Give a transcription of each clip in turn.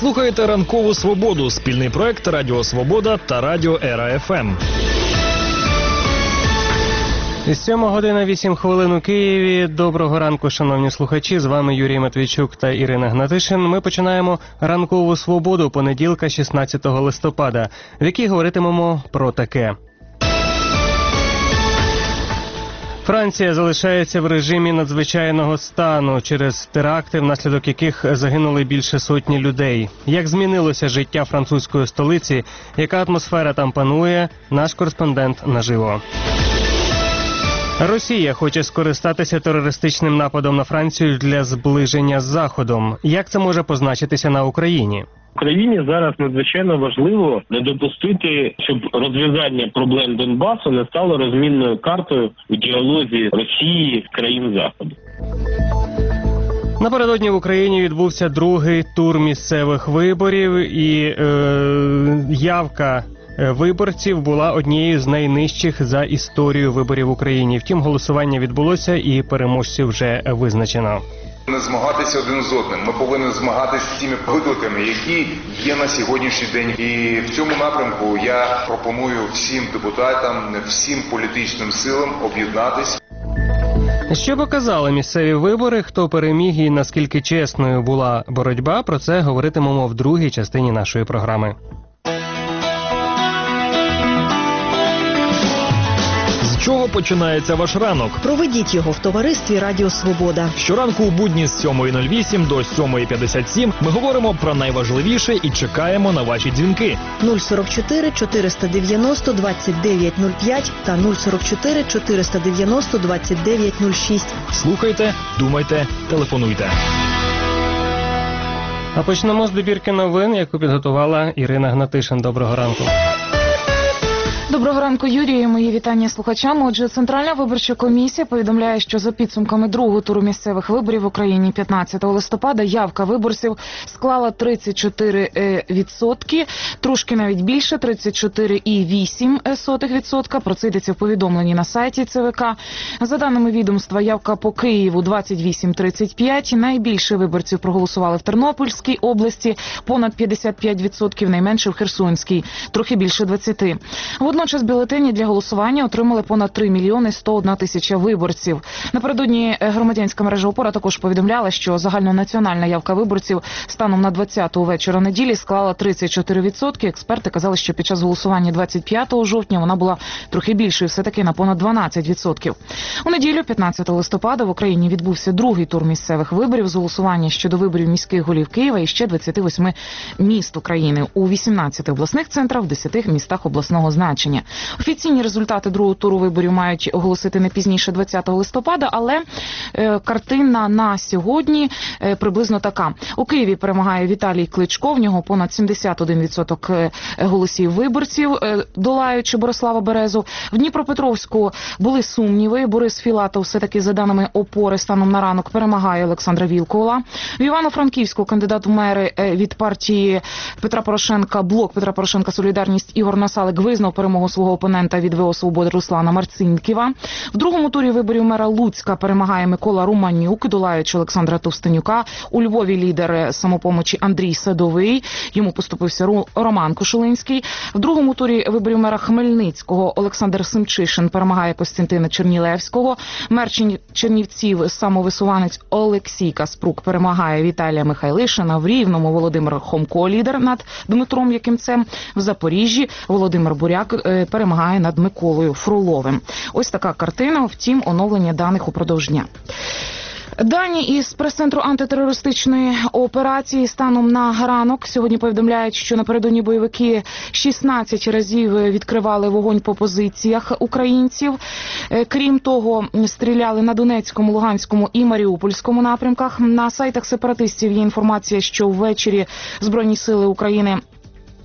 слухаєте «Ранкову свободу» – спільний проект Радіо Свобода та Радіо Ера ФМ. 7:08 у Києві. Доброго ранку, шановні слухачі. З вами Юрій Матвійчук та Ірина Гнатишин. Ми починаємо «Ранкову свободу» понеділка, 16 листопада, в якій говоритимемо про таке. Франція залишається в режимі надзвичайного стану через теракти, внаслідок яких загинули більше сотні людей. Як змінилося життя французької столиці, яка атмосфера там панує, наш кореспондент наживо. Росія хоче скористатися терористичним нападом на Францію для зближення з Заходом. Як це може позначитися на Україні? Україні зараз надзвичайно важливо не допустити, щоб розв'язання проблем Донбасу не стало розмінною картою у діалозі Росії з країн Заходу. Напередодні в Україні відбувся другий тур місцевих виборів, і явка виборців була однією з найнижчих за історію виборів в Україні. Втім, голосування відбулося і переможців вже визначено. Не змагатися один з одним. Ми повинні змагатися з тими викликами, які є на сьогоднішній день. І в цьому напрямку я пропоную всім депутатам, всім політичним силам об'єднатись. Що показали місцеві вибори, хто переміг і наскільки чесною була боротьба, про це говоритимемо в другій частині нашої програми. З чого починається ваш ранок? Проведіть його в товаристві Радіо Свобода. Щоранку у будні з 7:08 до 7:57 ми говоримо про найважливіше і чекаємо на ваші дзвінки. 044 490 2905 та 044 490 2906. Слухайте, думайте, телефонуйте. А почнемо з добірки новин, яку підготувала Ірина Гнатишин. Доброго ранку. Доброго ранку, Юрію. Мої вітання слухачам. Отже, Центральна виборча комісія повідомляє, що за підсумками другого туру місцевих виборів в Україні 15 листопада явка виборців склала 34%, трошки навіть більше, 34,8%. Про це йдеться в повідомленні на сайті ЦВК. За даними відомства, явка по Києву 28,35%. Найбільше виборців проголосували в Тернопільській області, понад 55%, найменше в Херсонській, трохи більше 20%. Водночас бюлетені для голосування отримали понад 3 мільйони 101 тисяча виборців. Напередодні громадянська мережа «Опора» також повідомляла, що загальнонаціональна явка виборців станом на 20-ту вечора неділі склала 34%. Експерти казали, що під час голосування 25 жовтня вона була трохи більшою, все-таки на понад 12%. У неділю, 15 листопада, в Україні відбувся другий тур місцевих виборів з голосування щодо виборів міських голів Києва і ще 28 міст України. У 18 обласних центрах, в 10 містах обласного значення. Офіційні результати другого туру виборів мають оголосити не пізніше 20 листопада, але картина на сьогодні приблизно така. У Києві перемагає Віталій Кличко, в нього понад 71% голосів виборців, долаючи Борислава Березу. В Дніпропетровську були сумніви. Борис Філатов все-таки, за даними «Опори», станом на ранок перемагає Олександра Вілкула. В Івано-Франківську кандидат в мери від партії Петра Порошенка, блок Петра Порошенка «Солідарність» Ігор Насалик визнав перемогу свого опонента від ВО «Свободи» Руслана Марцинківа. В другому турі виборів мера Луцька перемагає Микола Романюк, долаючи Олександра Товстенюка. У Львові лідер «Самопомочі» Андрій Садовий. Йому поступився Роман Кошулинський. В другому турі виборів мера Хмельницького Олександр Семчишин перемагає Костянтина Чернілевського. Мер Чернівців, самовисуванець Олексій Каспрук, перемагає Віталія Михайлишина. В Рівному Володимир Хомко, лідер над Дмитром Якимцем. В Запоріжжі Володимир Буряк перемагає над Миколою Фроловим. Ось така картина, втім, оновлення даних упродовж дня. Дані із прес-центру антитерористичної операції станом на ранок сьогодні повідомляють, що напередодні бойовики 16 разів відкривали вогонь по позиціях українців. Крім того, стріляли на Донецькому, Луганському і Маріупольському напрямках. На сайтах сепаратистів є інформація, що ввечері Збройні сили України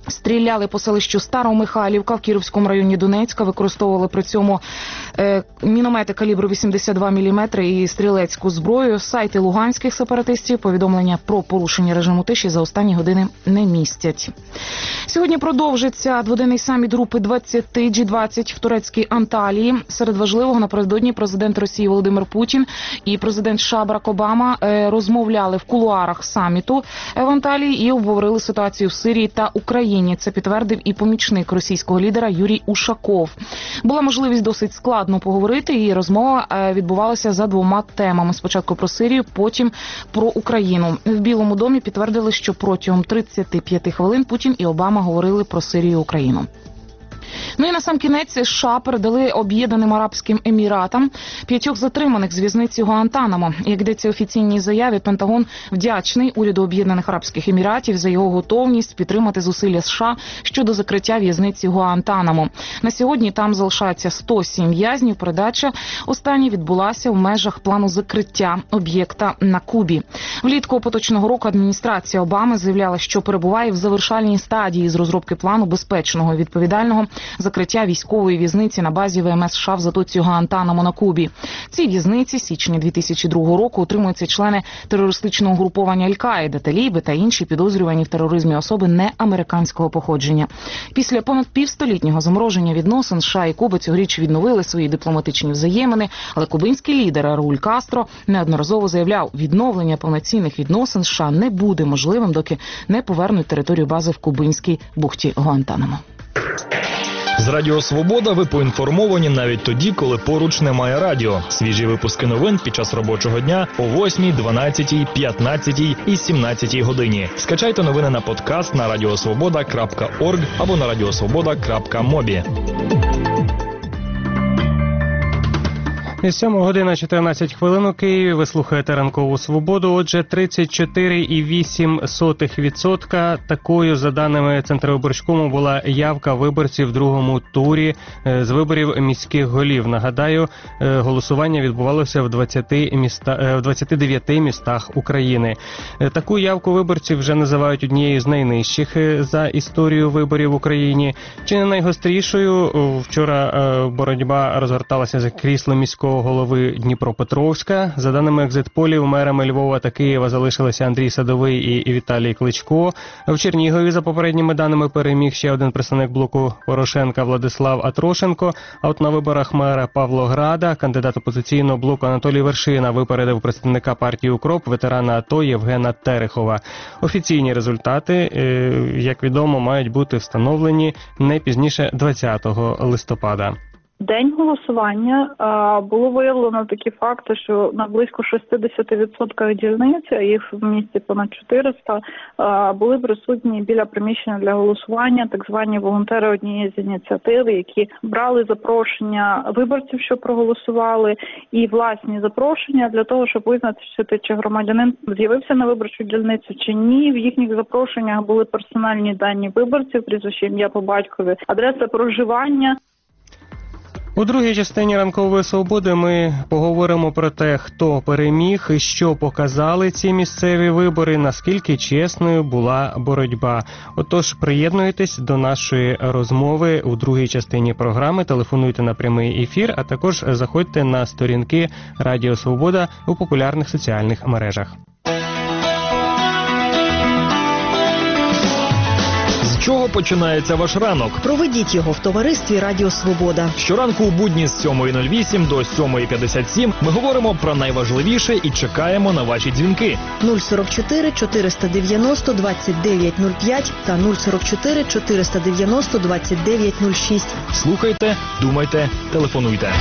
Стріляли по селищу Старомихайлівка в Кіровському районі Донецька, використовували при цьому міномети калібру 82 мм і стрілецьку зброю. Сайти луганських сепаратистів повідомлення про порушення режиму тиші за останні години не містять. Сьогодні продовжиться дводенний саміт групи 20 G20 в турецькій Анталії. Серед важливого напередодні президент Росії Володимир Путін і президент США Барак Обама розмовляли в кулуарах саміту в Анталії і обговорили ситуацію в Сирії та Україні. Це підтвердив і помічник російського лідера Юрій Ушаков. Була можливість досить складно поговорити, і розмова відбувалася за двома темами. Спочатку про Сирію, потім про Україну. В Білому домі підтвердили, що протягом 35 хвилин Путін і Обама говорили про Сирію і Україну. Ну і насамкінець США передали Об'єднаним Арабським Еміратам 5 затриманих з в'язниці Гуантанамо. Як йдеться в офіційній заяві, Пентагон вдячний уряду Об'єднаних Арабських Еміратів за його готовність підтримати зусилля США щодо закриття в'язниці Гуантанамо. На сьогодні там залишається 107 в'язнів. Передача останній відбулася в межах плану закриття об'єкта на Кубі. Влітку поточного року адміністрація Обами заявляла, що перебуває в завершальній стадії з розробки плану безпечного і відповідального закриття військової в'язниці на базі ВМС США в затоці Гуантанамо на Кубі. В цій в'язниці з січня 2002 року утримуються члени терористичного угруповання Аль-Каїда, таліби та інші підозрювані в тероризмі особи неамериканського походження. Після понад півстолітнього замороження відносин США і Куби цьогоріч відновили свої дипломатичні взаємини, але кубинський лідер Рауль Кастро неодноразово заявляв, відновлення повноцінних відносин США не буде можливим, доки не повернуть територію бази в кубинській бухті Гуантанамо. З Радіо Свобода ви поінформовані навіть тоді, коли поруч немає радіо. Свіжі випуски новин під час робочого дня о 8, 12, 15 і 17 годині. Скачайте новини на подкаст на radiosvoboda.org або на radiosvoboda.mobi. 7 година 14 хвилин у Києві. Ви слухаєте ранкову свободу. Отже, 34,8% такою, за даними Центрвиборчкому, була явка виборців в другому турі з виборів міських голів. Нагадаю, голосування відбувалося в 29 містах України. Таку явку виборців вже називають однією з найнижчих за історію виборів в Україні. Чи не найгострішою? Вчора боротьба розгорталася за крісло міського голови Дніпропетровська. За даними екзитполів, мерами Львова та Києва залишилися Андрій Садовий і Віталій Кличко. В Чернігові, за попередніми даними, переміг ще один представник блоку Порошенка Владислав Атрошенко. А от на виборах мера Павлограда кандидат опозиційного блоку Анатолій Вершина випередив представника партії «Укроп» ветерана АТО Євгена Терехова. Офіційні результати, як відомо, мають бути встановлені не пізніше 20 листопада. День голосування було виявлено такі факти, що на близько 60% дільниць, а їх в місті понад 400, були присутні біля приміщення для голосування так звані волонтери однієї з ініціатив, які брали запрошення виборців, що проголосували, і власні запрошення для того, щоб визначити, чи громадянин з'явився на виборчу дільницю чи ні. В їхніх запрошеннях були персональні дані виборців, прізвище, ім'я по батькові, адреса проживання. У другій частині ранкової свободи ми поговоримо про те, хто переміг і що показали ці місцеві вибори, наскільки чесною була боротьба. Отож, приєднуйтесь до нашої розмови у другій частині програми, телефонуйте на прямий ефір, а також заходьте на сторінки Радіо Свобода у популярних соціальних мережах. З чого починається ваш ранок? Проведіть його в товаристві Радіо Свобода. Щоранку у будні з 7:08 до 7:57 ми говоримо про найважливіше і чекаємо на ваші дзвінки. 044 490 2905 та 044 490 2906. Слухайте, думайте, телефонуйте.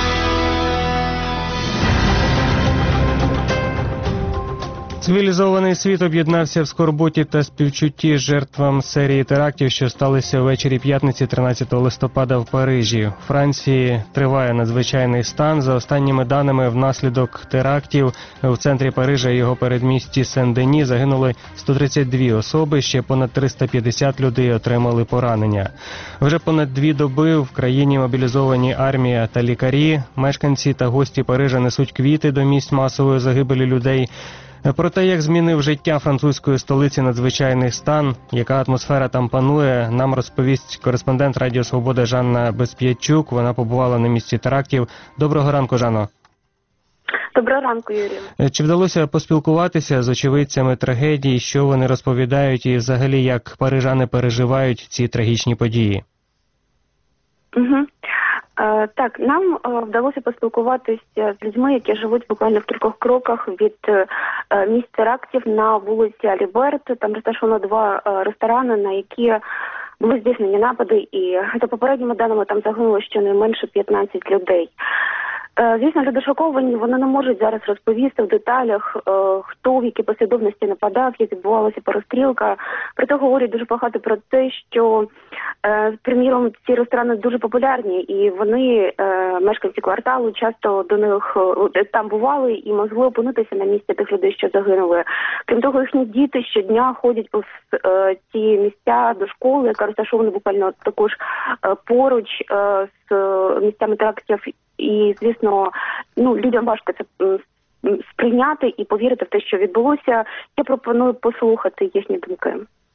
Цивілізований світ об'єднався в скорботі та співчутті жертвам серії терактів, що сталися ввечері п'ятниці 13 листопада в Парижі. У Франції триває надзвичайний стан. За останніми даними, внаслідок терактів в центрі Парижа і його передмісті Сен-Дені загинули 132 особи, ще понад 350 людей отримали поранення. Вже понад 2 доби в країні мобілізовані армія та лікарі. Мешканці та гості Парижа несуть квіти до місць масової загибелі людей. Про те, як змінив життя французької столиці надзвичайний стан, яка атмосфера там панує, нам розповість кореспондент Радіо Свобода Жанна Безп'ятчук. Вона побувала на місці терактів. Доброго ранку, Жанно. Доброго ранку, Юрій. Чи вдалося поспілкуватися з очевидцями трагедії, що вони розповідають і взагалі як парижани переживають ці трагічні події? Угу. Так, нам вдалося поспілкуватися з людьми, які живуть буквально в кількох кроках від місць терактів на вулиці Аліберт. Там розташовано 2 ресторани, на які були здійснені напади, і за попередніми даними там загинуло щонайменше 15 людей. Звісно, люди шоковані, вони не можуть зараз розповісти в деталях, хто в якій послідовності нападав, як відбувалася перестрілка. Проте говорять дуже багато про те, що, приміром, ці ресторани дуже популярні, і вони, мешканці кварталу, часто до них там бували і могли опинитися на місці тих людей, що загинули. Крім того, їхні діти щодня ходять по ці місця до школи, яка розташована буквально також поруч з місцями терактів. І, звісно, людям важко це сприйняти і повірити в те, що відбулося. Я пропоную послухати їхні думки.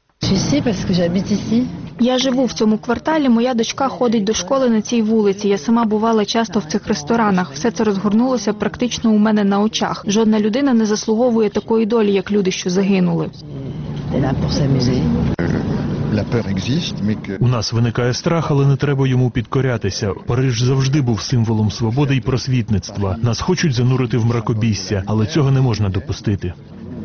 Я живу в цьому кварталі, моя дочка ходить до школи на цій вулиці. Я сама бувала часто в цих ресторанах. Все це розгорнулося практично у мене на очах. Жодна людина не заслуговує такої долі, як люди, що загинули. У нас виникає страх, але не треба йому підкорятися. Париж завжди був символом свободи і просвітництва. Нас хочуть занурити в мракобісся, але цього не можна допустити.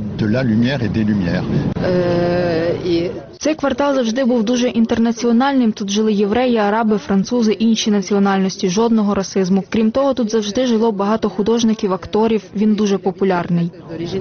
Цей квартал завжди був дуже інтернаціональним. Тут жили євреї, араби, французи, інші національності, жодного расизму. Крім того, тут завжди жило багато художників, акторів. Він дуже популярний.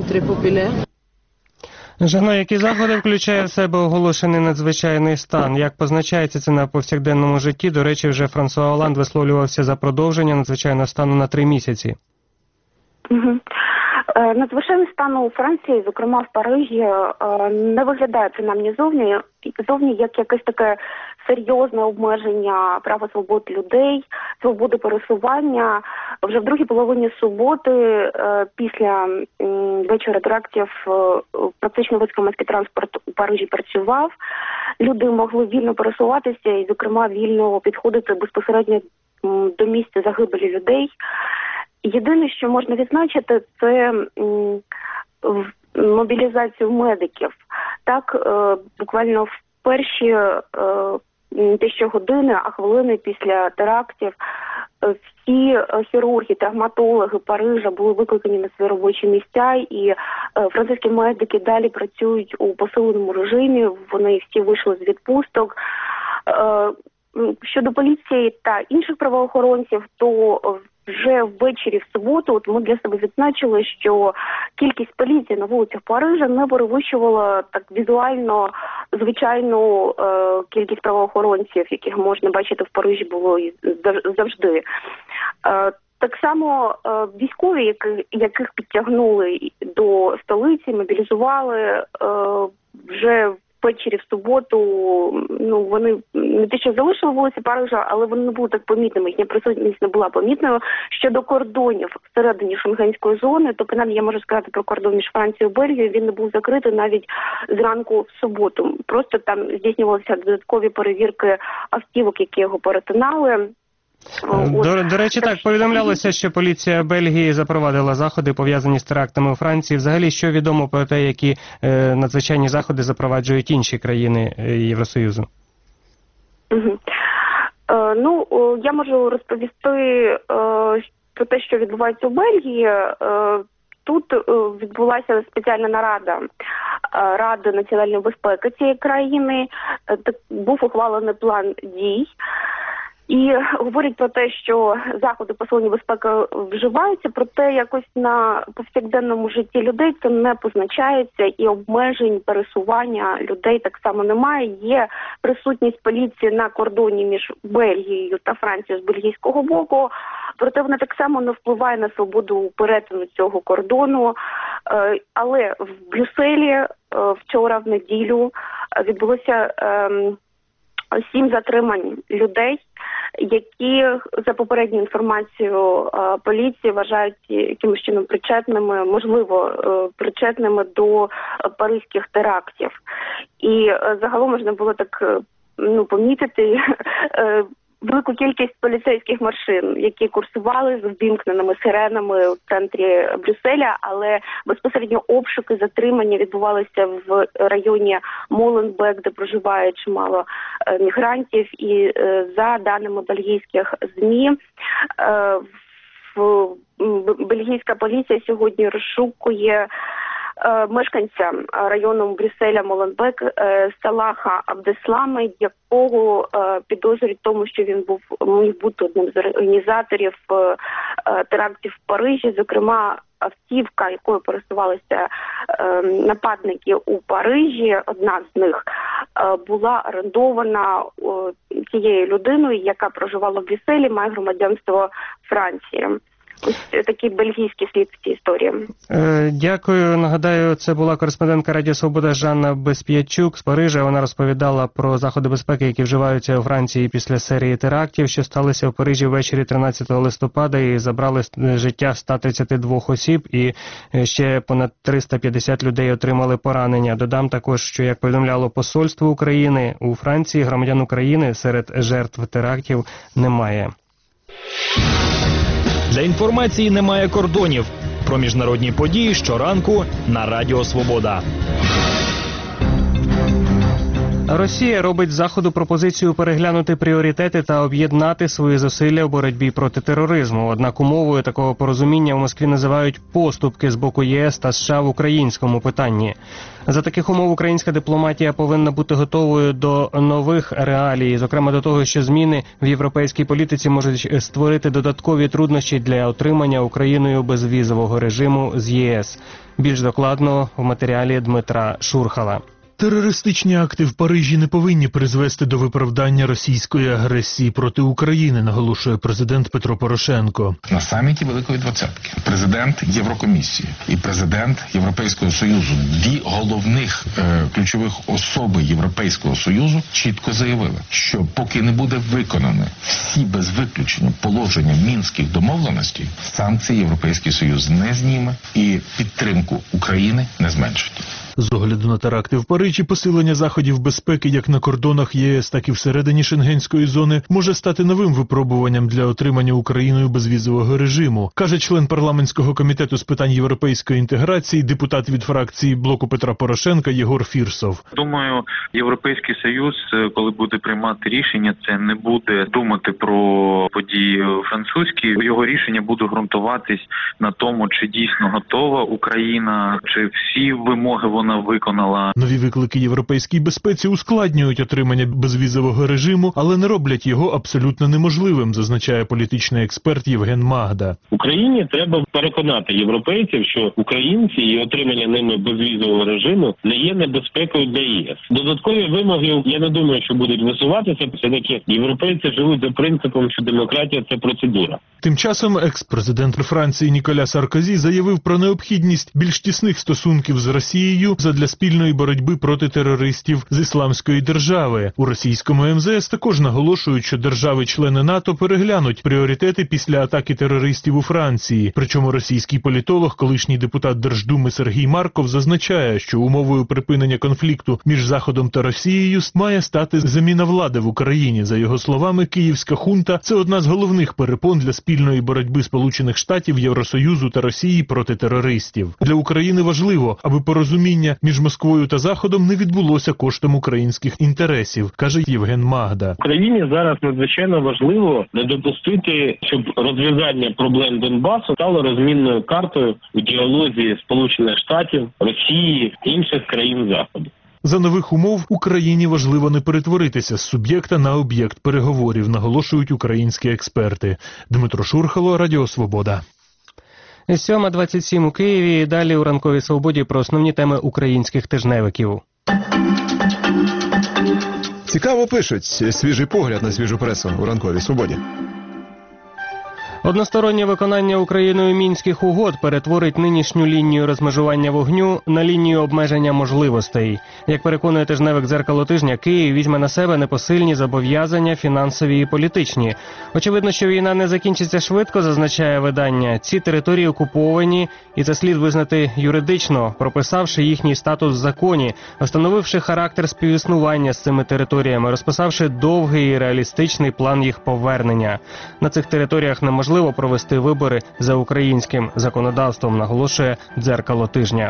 Жанно, які заходи включає в себе оголошений надзвичайний стан? Як позначається це на повсякденному житті? До речі, вже Франсуа Оланд висловлювався за продовження надзвичайного стану на 3 місяці. Угу. Надзвичайний стан у Франції, зокрема в Парижі, не виглядає принаймні зовні як якесь таке серйозне обмеження права свобод людей, свободи пересування. Вже в другій половині суботи, після вечора терактів, практично весь громадський транспорт у Парижі працював. Люди могли вільно пересуватися і, зокрема, вільно підходити безпосередньо до місця загибелі людей. Єдине, що можна відзначити, це мобілізацію медиків. Так, буквально в перші те, що години, а хвилини після терактів, всі хірурги, травматологи Парижа були викликані на свої робочі місця, і французькі медики далі працюють у посиленому режимі, вони всі вийшли з відпусток. Щодо поліції та інших правоохоронців, то вже ввечері в суботу ми для себе відзначили, що кількість поліції на вулицях Парижа не перевищувала так візуально звичайну кількість правоохоронців, яких можна бачити в Парижі було завжди. Так само військові, яких підтягнули до столиці, мобілізували вже ввечері в суботу, вони не те, що залишили вулиці Парижа, але вони не були так помітними, їхня присутність не була помітною. Щодо кордонів всередині шенгенської зони, то принаймні я можу сказати про кордон між Францією і Бельгією, він не був закритий навіть зранку в суботу. Просто там здійснювалися додаткові перевірки автівок, які його перетинали. До речі, так, повідомлялося, що поліція Бельгії запровадила заходи, пов'язані з терактами у Франції. Взагалі, що відомо про те, які надзвичайні заходи запроваджують інші країни Євросоюзу? Угу. Я можу розповісти про те, що відбувається у Бельгії. Тут відбулася спеціальна нарада Ради національної безпеки цієї країни. Був ухвалений план дій. І говорять про те, що заходи посилення безпеки вживаються, проте якось на повсякденному житті людей це не позначається, і обмежень пересування людей так само немає. Є присутність поліції на кордоні між Бельгією та Францією з бельгійського боку, проте вона так само не впливає на свободу перетину цього кордону. Але в Брюсселі вчора, в неділю, відбулося 7 затримань людей, які, за попередньою інформацією поліції, вважають якимось чином причетними, можливо, причетними до паризьких терактів. І загалом можна було так помітити велику кількість поліцейських машин, які курсували з ввімкненими сиренами в центрі Брюсселя, але безпосередньо обшуки, затримання відбувалися в районі Моленбек, де проживає чимало мігрантів. І за даними бельгійських ЗМІ, бельгійська поліція сьогодні розшукує мешканця району Брюсселя Моленбек Салаха Абдеслама, якого підозрюють в тому, що він міг бути одним з організаторів терактів в Парижі. Зокрема, автівка, якою пересувалися нападники у Парижі, одна з них була орендована цією людиною, яка проживала в Брюсселі, має громадянство Франції. Ось такий бельгійський слід в цій історії. Дякую. Нагадаю, це була кореспондентка Радіо Свобода Жанна Безп'ятчук з Парижа. Вона розповідала про заходи безпеки, які вживаються у Франції після серії терактів, що сталися в Парижі ввечері 13 листопада і забрали життя 132 осіб, і ще понад 350 людей отримали поранення. Додам також, що, як повідомляло посольство України, у Франції громадян України серед жертв терактів немає. Для інформації немає кордонів. Про міжнародні події щоранку на Радіо Свобода. Росія робить Заходу пропозицію переглянути пріоритети та об'єднати свої зусилля в боротьбі проти тероризму. Однак умовою такого порозуміння в Москві називають поступки з боку ЄС та США в українському питанні. За таких умов українська дипломатія повинна бути готовою до нових реалій, зокрема до того, що зміни в європейській політиці можуть створити додаткові труднощі для отримання Україною безвізового режиму з ЄС. Більш докладно в матеріалі Дмитра Шурхала. Терористичні акти в Парижі не повинні призвести до виправдання російської агресії проти України, наголошує президент Петро Порошенко. На саміті Великої Двадцятки президент Єврокомісії і президент Європейського Союзу, дві головних ключових особи Європейського Союзу, чітко заявили, що поки не буде виконано всі без виключення положення мінських домовленостей, санкції Європейський Союз не зніме і підтримку України не зменшить. З огляду на теракти в Парижі, посилення заходів безпеки як на кордонах ЄС, так і всередині Шенгенської зони може стати новим випробуванням для отримання Україною безвізового режиму, каже член парламентського комітету з питань європейської інтеграції, депутат від фракції Блоку Петра Порошенка Єгор Фірсов. Думаю, Європейський Союз, коли буде приймати рішення, це не буде думати про події французькі. Його рішення буде ґрунтуватись на тому, чи дійсно готова Україна, чи всі вимоги вона виконала. Нові виклики європейській безпеці ускладнюють отримання безвізового режиму, але не роблять його абсолютно неможливим, зазначає політичний експерт Євген Магда. Україні треба переконати європейців, що українці і отримання ними безвізового режиму не є небезпекою для ЄС. Додаткові вимоги, я не думаю, що будуть висуватися, все-таки європейці живуть за принципом, що демократія – це процедура. Тим часом екс-президент Франції Ніколя Саркозі заявив про необхідність більш тісних стосунків з Росією задля спільної боротьби проти терористів з Ісламської держави. У російському МЗС також наголошують, що держави-члени НАТО переглянуть пріоритети після атаки терористів у Франції. Причому російський політолог, колишній депутат Держдуми Сергій Марков зазначає, що умовою припинення конфлікту між Заходом та Росією має стати заміна влади в Україні. За його словами, київська хунта – це одна з головних перепон для спільної боротьби Сполучених Штатів, Євросоюзу та Росії проти терористів. Для України важливо, аби порозуміння між Москвою та Заходом не відбулося коштом українських інтересів, каже Євген Магда. Україні зараз надзвичайно важливо не допустити, щоб розв'язання проблем Донбасу стало розмінною картою у діалозі Сполучених Штатів, Росії, інших країн Заходу. За нових умов Україні важливо не перетворитися з суб'єкта на об'єкт переговорів, наголошують українські експерти. Дмитро Шурхало, Радіо Свобода. 7:27 у Києві. Далі у ранковій свободі про основні теми українських тижневиків. Цікаво пишуть. Свіжий погляд на свіжу пресу у ранковій свободі. Одностороннє виконання Україною Мінських угод перетворить нинішню лінію розмежування вогню на лінію обмеження можливостей. Як переконує тижневик «Дзеркало тижня», Київ візьме на себе непосильні зобов'язання фінансові і політичні. Очевидно, що війна не закінчиться швидко, зазначає видання. Ці території окуповані, і це слід визнати юридично, прописавши їхній статус в законі, встановивши характер співіснування з цими територіями, розписавши довгий і реалістичний план їх повернення. На цих територіях неможливо провести вибори за українським законодавством, наголошує «Дзеркало тижня».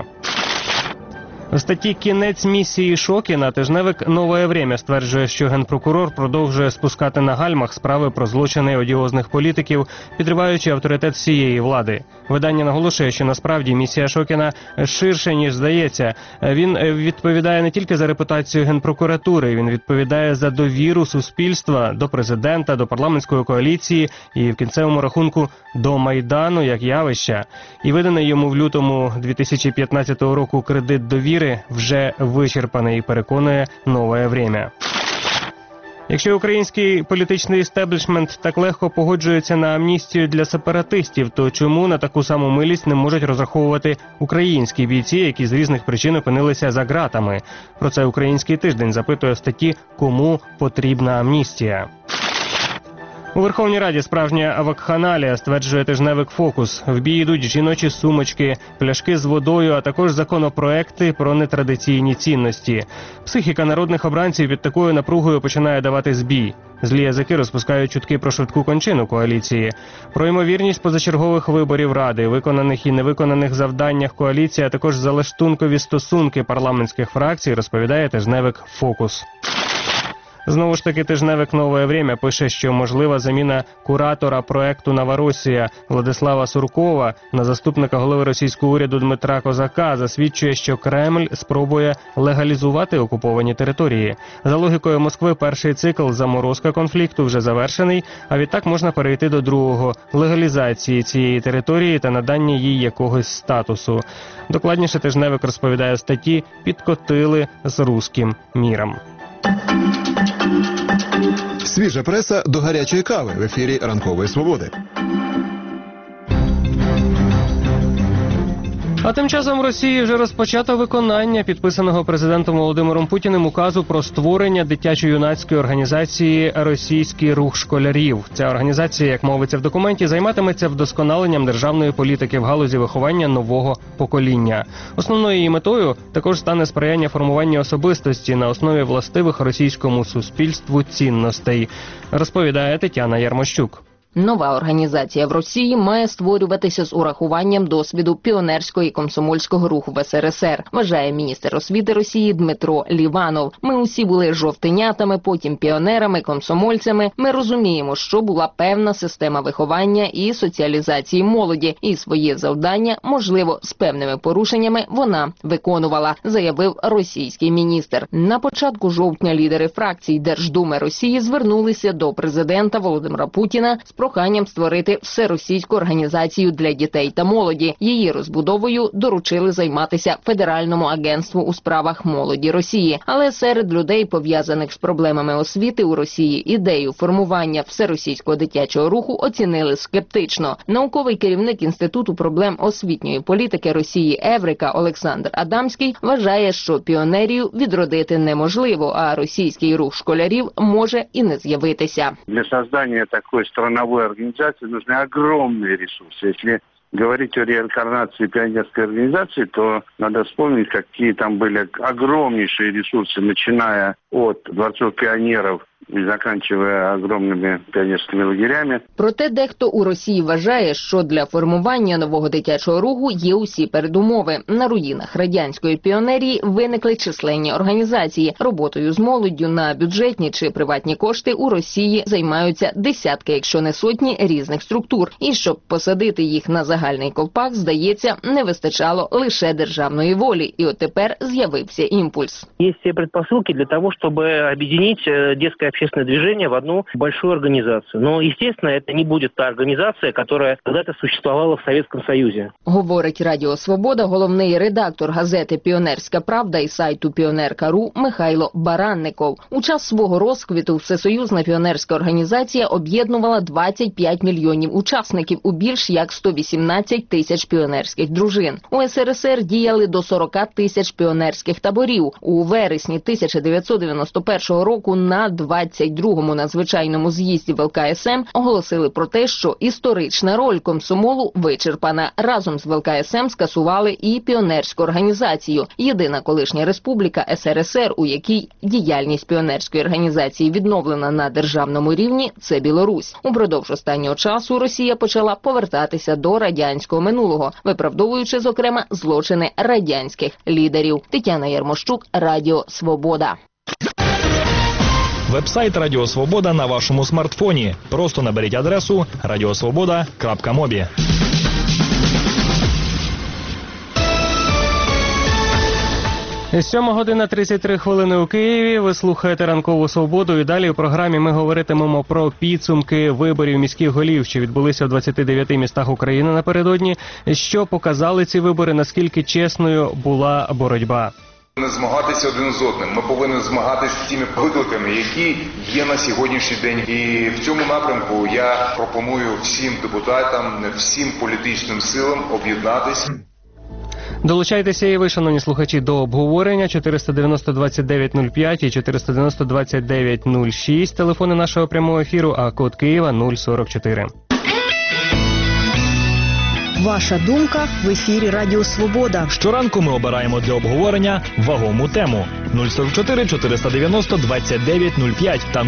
У статті «Кінець місії Шокіна» тижневик «Нове время» стверджує, що генпрокурор продовжує спускати на гальмах справи про злочини одіозних політиків, підриваючи авторитет всієї влади. Видання наголошує, що насправді місія Шокіна ширше, ніж здається. Він відповідає не тільки за репутацію генпрокуратури, він відповідає за довіру суспільства до президента, до парламентської коаліції і в кінцевому рахунку до Майдану як явища. І виданий йому в лютому 2015 року кредит довіри вже вичерпаний, переконує «Нове время». Якщо український політичний істеблішмент так легко погоджується на амністію для сепаратистів, то чому на таку саму милість не можуть розраховувати українські бійці, які з різних причин опинилися за ґратами? Про це «Український тиждень» запитує в статті «Кому потрібна амністія?». У Верховній Раді справжня вакханалія, стверджує тижневик «Фокус». В бій йдуть жіночі сумочки, пляшки з водою, а також законопроекти про нетрадиційні цінності. Психіка народних обранців під такою напругою починає давати збій. Злі язики розпускають чутки про швидку кончину коаліції. Про ймовірність позачергових виборів Ради, виконаних і невиконаних завданнях коаліції, а також залаштункові стосунки парламентських фракцій розповідає тижневик «Фокус». Знову ж таки, тижневик «Нове время» пише, що можлива заміна куратора проекту «Новоросія» Владислава Суркова на заступника голови російського уряду Дмитра Козака засвідчує, що Кремль спробує легалізувати окуповані території. За логікою Москви, перший цикл заморозка конфлікту вже завершений, а відтак можна перейти до другого – легалізації цієї території та надання їй якогось статусу. Докладніше тижневик розповідає в статті «Підкотили з руським міром». Свіжа преса до гарячої кави в ефірі «Ранкової свободи». А тим часом в Росії вже розпочато виконання підписаного президентом Володимиром Путіним указу про створення дитячо-юнацької організації «Російський рух школярів». Ця організація, як мовиться в документі, займатиметься вдосконаленням державної політики в галузі виховання нового покоління. Основною її метою також стане сприяння формуванню особистості на основі властивих російському суспільству цінностей, розповідає Тетяна Ярмощук. Нова організація в Росії має створюватися з урахуванням досвіду піонерського і комсомольського руху в СРСР, вважає міністр освіти Росії Дмитро Ліванов. Ми усі були жовтенятами, потім піонерами, комсомольцями. Ми розуміємо, що була певна система виховання і соціалізації молоді, і своє завдання, можливо, з певними порушеннями, вона виконувала, заявив російський міністр. На початку жовтня лідери фракцій Держдуми Росії звернулися до президента Володимира Путіна з проханням створити всеросійську організацію для дітей та молоді. Її розбудовою доручили займатися Федеральному агентству у справах молоді Росії. Але серед людей, пов'язаних з проблемами освіти у Росії, ідею формування всеросійського дитячого руху оцінили скептично. Науковий керівник Інституту проблем освітньої політики Росії Еврика Олександр Адамський вважає, що піонерію відродити неможливо, а російський рух школярів може і не з'явитися. Для створення такої страновой организации нужны огромные ресурсы. Если говорить о реинкарнации пионерской организации, то надо вспомнить, какие там были огромнейшие ресурсы, начиная от дворцов пионеров і закінчує огромними піонерськими лагерями. Проте дехто у Росії вважає, що для формування нового дитячого руху є усі передумови. На руїнах радянської піонерії виникли численні організації. Роботою з молоддю на бюджетні чи приватні кошти у Росії займаються десятки, якщо не сотні, різних структур. І щоб посадити їх на загальний ковпак, здається, не вистачало лише державної волі. І от тепер з'явився імпульс. Є всі передпосилки для того, щоб об'єднати дитяче общественное движение в одну большую организацию. Но, естественно, это не будет та организация, которая когда-то существовала в Советском Союзе. Говорить Радіо Свобода головний редактор газети «Піонерська правда» і сайту «Піонерка.ру» Михайло Баранников. У час свого розквіту Всесоюзна піонерська організація об'єднувала 25 мільйонів учасників у більш як 118 тисяч піонерських дружин. У СРСР діяли до 40 тисяч піонерських таборів. У вересні 1991 року на 22-му надзвичайному з'їзді ВЛКСМ оголосили про те, що історична роль комсомолу вичерпана. Разом з ВЛКСМ скасували і піонерську організацію. Єдина колишня республіка СРСР, у якій діяльність піонерської організації відновлена на державному рівні, це Білорусь. Упродовж останнього часу Росія почала повертатися до радянського минулого, виправдовуючи, зокрема, злочини радянських лідерів. Тетяна Ярмощук, Радіо Свобода. Вебсайт Радіо Свобода на вашому смартфоні. Просто наберіть адресу radiosvoboda.mobi. Сьома година 33 хвилини у Києві. Ви слухаєте «Ранкову Свободу» і далі у програмі ми говоритимемо про підсумки виборів міських голів, що відбулися в 29 містах України напередодні. Що показали ці вибори, наскільки чесною була боротьба? Не змагатися один з одним. Ми повинні змагатися з тими викликами, які є на сьогоднішній день. І в цьому напрямку я пропоную всім депутатам, всім політичним силам об'єднатися. Долучайтеся і ви, шановні слухачі, до обговорення. 490-29-05 і 490-29-06. Телефони нашого прямого ефіру, а код Києва 044. Ваша думка в ефірі Радіо Свобода. Щоранку ми обираємо для обговорення вагому тему. 044-490-29-05 та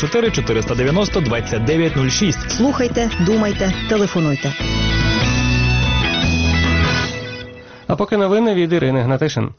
044-490-29-06. Слухайте, думайте, телефонуйте. А поки новини від Ірини Гнатишин.